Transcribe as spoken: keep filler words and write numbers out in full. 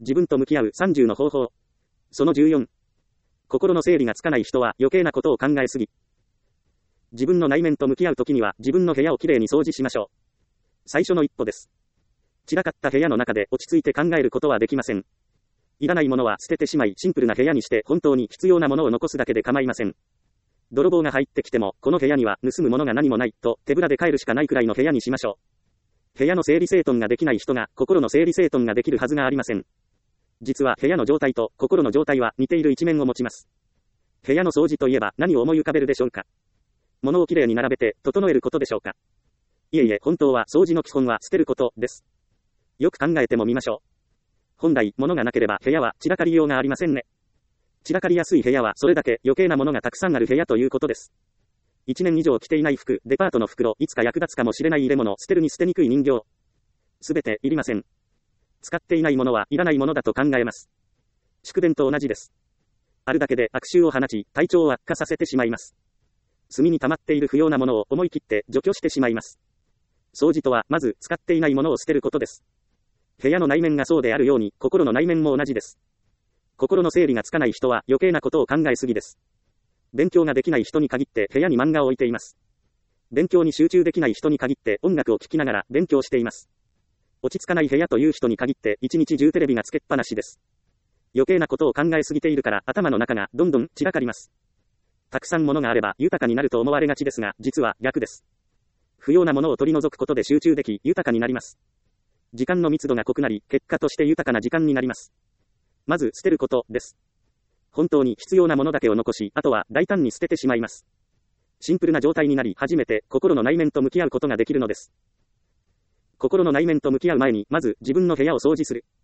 自分と向き合うさんじゅうの方法。そのじゅうよん。心の整理がつかない人は余計なことを考えすぎ。自分の内面と向き合うときには自分の部屋をきれいに掃除しましょう。最初の一歩です。散らかった部屋の中で落ち着いて考えることはできません。いらないものは捨ててしまいシンプルな部屋にして本当に必要なものを残すだけで構いません。泥棒が入ってきてもこの部屋には盗むものが何もないと手ぶらで帰るしかないくらいの部屋にしましょう。部屋の整理整頓ができない人が心の整理整頓ができるはずがありません。実は部屋の状態と心の状態は似ている一面を持ちます。部屋の掃除といえば何を思い浮かべるでしょうか。物をきれいに並べて整えることでしょうか。いえいえ、本当は掃除の基本は捨てることです。よく考えてもみましょう。本来物がなければ部屋は散らかりようがありませんね。散らかりやすい部屋はそれだけ余計なものがたくさんある部屋ということです。一年以上着ていない服、デパートの袋、いつか役立つかもしれない入れ物、捨てるに捨てにくい人形。すべていりません。使っていないものはいらないものだと考えます。蓄電と同じです。あるだけで悪臭を放ち、体調を悪化させてしまいます。隅に溜まっている不要なものを思い切って除去してしまいます。掃除とはまず使っていないものを捨てることです。部屋の内面がそうであるように心の内面も同じです。心の整理がつかない人は余計なことを考えすぎです。勉強ができない人に限って部屋に漫画を置いています。勉強に集中できない人に限って音楽を聴きながら勉強しています。落ち着かない部屋という人に限って一日中テレビがつけっぱなしです。余計なことを考えすぎているから頭の中がどんどん散らかります。たくさん物があれば豊かになると思われがちですが、実は逆です。不要なものを取り除くことで集中でき、豊かになります。時間の密度が濃くなり、結果として豊かな時間になります。まず捨てることです。本当に必要なものだけを残し、あとは大胆に捨ててしまいます。シンプルな状態になり、初めて心の内面と向き合うことができるのです。心の内面と向き合う前に、まず自分の部屋を掃除する。